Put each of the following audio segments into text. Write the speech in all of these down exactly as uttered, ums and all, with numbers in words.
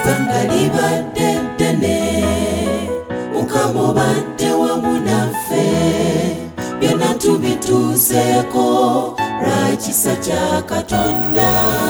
ebbanga libadde ddene Mukama obadde wamu naffe byonna tubituuseeko lwa kisa kya Katonda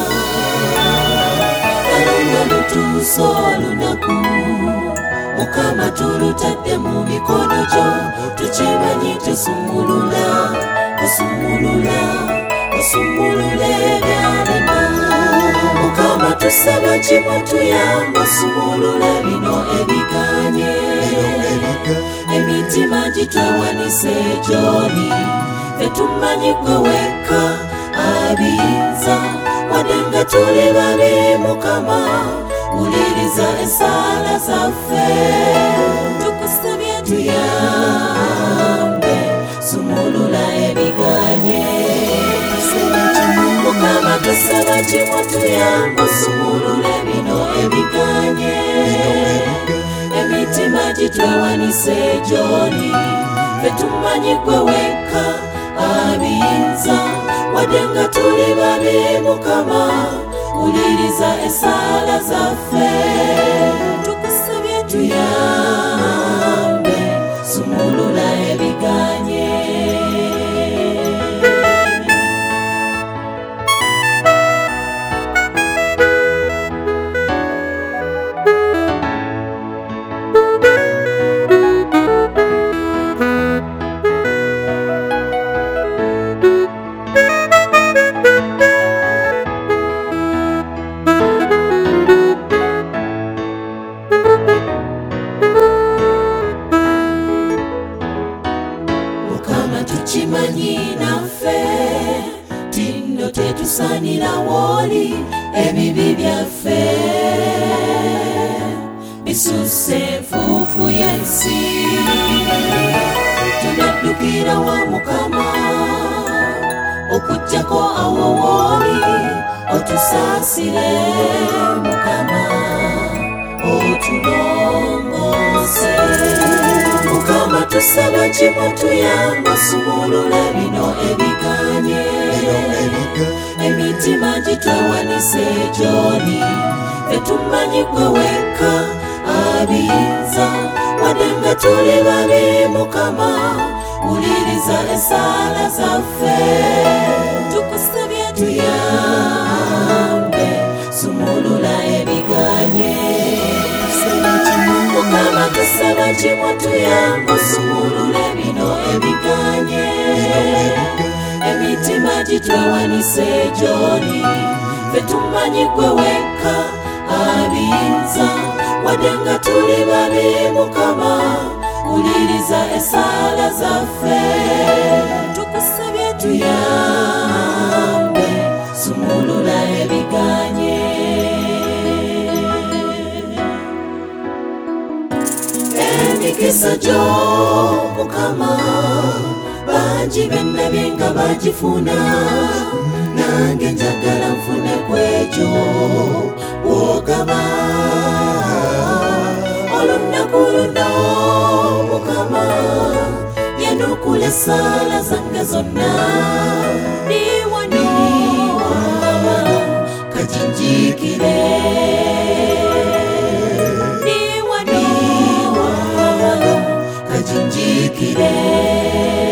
Luno lutuuse olunaku Mukama tulutadde mu mikono gyo tukimanyi tusumulula osumulula osumulula ebyalema Mukama tusaba kimu tuyamba osumulula bino ebiganye emitima gitwewanise gy'oli ffe tumanyi gwe wekka abiyinza wadde nga tuli babi Mukama wuliriza ensaala zaffe tukusabye tuyambe sumulula ebiganye Mukama tusaba kimu tuyambe osumulule bino ebiganye emitima gitwewanise gy'oli ffe tumanyi gwe wekka abiyinza wadde nga tuli babi Mukama wuliriza ensaala zaffe tukusabye tuyambe sumulula ebiganye Tukimanyi naffe tino tetusaanira w'oli ebibi byaffe bisusse enfuufu y'ensi tunaddukira wa Mukama okuggyako awo w'oli otusaasire Mukama otulongoose Mukama tusaba kimu tuyamba osumulula bino ebiganye emitima gitwewanise gy'oli ffe tumanyi gwe wekka abiyinza wadde nga tuli babi Mukama wuliriza ensaala zaffe tukusabye tuyambe sumulula ebiganye Mukama tusaba kimu tuyamba osumulule bino ebiganye emitima gitwewanise gy'oli ffe tumanyi gwe wekka abiyinza wadde nga tuli babi Mukama wuliriza ensaala zaffe tukusabye tuyambe sumulula ebiganye Emikisa gyo Mukama bangi bennabye nga bagifuna nange njagala nfune kwekyo wogaba olunaku luno Mukama yanukula ensaala zange zonna niwano Mukama kajinjikire kajinjikire